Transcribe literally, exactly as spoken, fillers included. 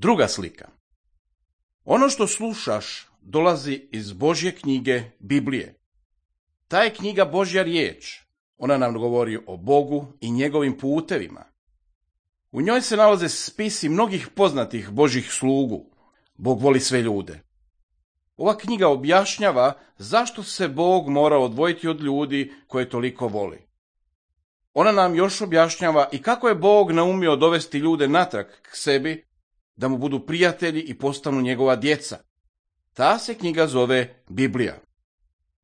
Druga slika. Ono što slušaš dolazi iz Božje knjige, Biblije. Ta je knjiga Božja riječ. Ona nam govori o Bogu i njegovim putevima. U njoj se nalaze spisi mnogih poznatih Božjih slugu. Bog voli sve ljude. Ova knjiga objašnjava zašto se Bog mora odvojiti od ljudi koje toliko voli. Ona nam još objašnjava i kako je Bog naumio dovesti ljude natrag k sebi, da mu budu prijatelji i postanu njegova djeca. Ta se knjiga zove Biblija.